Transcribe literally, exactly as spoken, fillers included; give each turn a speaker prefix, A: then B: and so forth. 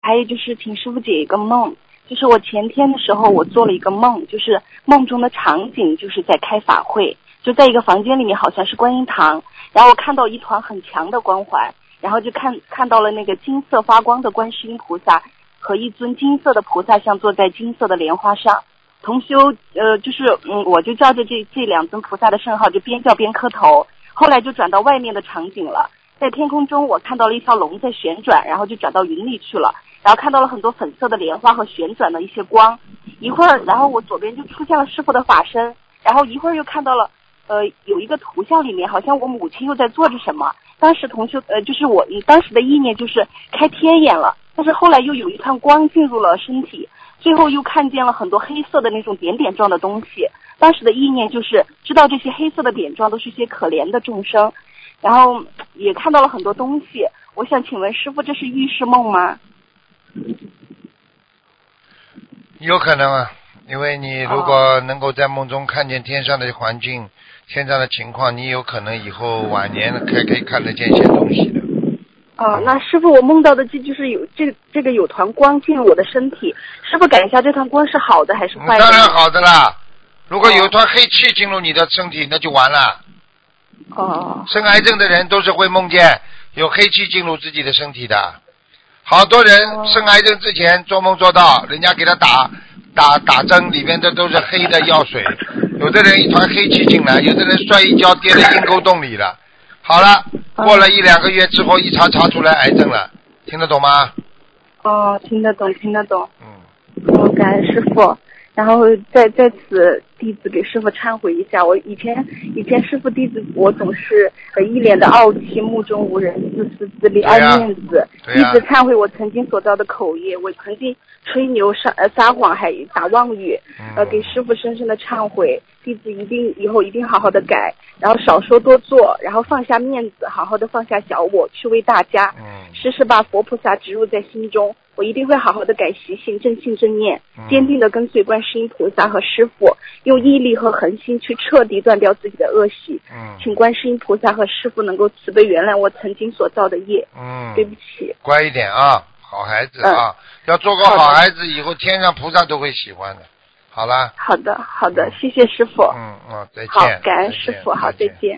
A: 还有就是请师傅解一个梦，就是我前天的时候我做了一个梦，就是梦中的场景就是在开法会，就在一个房间里面，好像是观音堂，然后我看到一团很强的光环，然后就看看到了那个金色发光的观世音菩萨和一尊金色的菩萨像坐在金色的莲花上。同修呃就是嗯我就叫着这这两尊菩萨的圣号，就边叫边磕头。后来就转到外面的场景了，在天空中我看到了一条龙在旋转，然后就转到云里去了，然后看到了很多粉色的莲花和旋转的一些光。一会儿然后我左边就出现了师父的法身，然后一会儿又看到了呃有一个图像里面好像我母亲又在做着什么。当时同修呃就是我当时的意念就是开天眼了，但是后来又有一团光进入了身体，最后又看见了很多黑色的那种点点状的东西。当时的意念就是知道这些黑色的点状都是些可怜的众生，然后也看到了很多东西。我想请问师父，这是预示梦吗？
B: 有可能啊，因为你如果能够在梦中看见天上的环境、哦、天上的情况，你有可能以后晚年可以可以看得见一些东西的。
A: 哦，那师父，我梦到的这就是有这这个有团光进入我的身体，师父感一下这团光是好的还是坏的？
B: 当然好的啦，如果有团黑气进入你的身体，那就完了。
A: 哦。
B: 生癌症的人都是会梦见有黑气进入自己的身体的，好多人生癌症之前做梦做到人家给他打打打针，里面的都是黑的药水，有的人一团黑气进来，有的人摔一跤跌在阴沟洞里了。好了，过了一两个月之后一查查出来癌症了，听得懂吗？
A: 哦，听得懂听得懂。
B: 嗯。
A: 哦，感恩师父。然后在在此弟子给师父忏悔一下，我以前以前师父弟子我总是呃一脸的傲气，目中无人，自私自利，爱面子。弟子忏悔我曾经所造的口业，我曾经吹牛撒呃撒谎还打妄语，呃给师父深深的忏悔。弟子一定以后一定好好的改，然后少说多做，然后放下面子，好好的放下小我，去为大家。时时把佛菩萨植入在心中。我一定会好好的改习性，正信正念，坚定的跟随观世音菩萨和师父，用毅力和恒心去彻底断掉自己的恶习。
B: 嗯，
A: 请观世音菩萨和师父能够慈悲原谅我曾经所造的业。
B: 嗯，
A: 对不起。
B: 乖一点啊，好孩子啊，嗯、要做个好孩子，以后天上菩萨都会喜欢的。好了。
A: 好的，好的，谢谢师父。
B: 嗯嗯，再见。
A: 好，感恩师父，好，再见。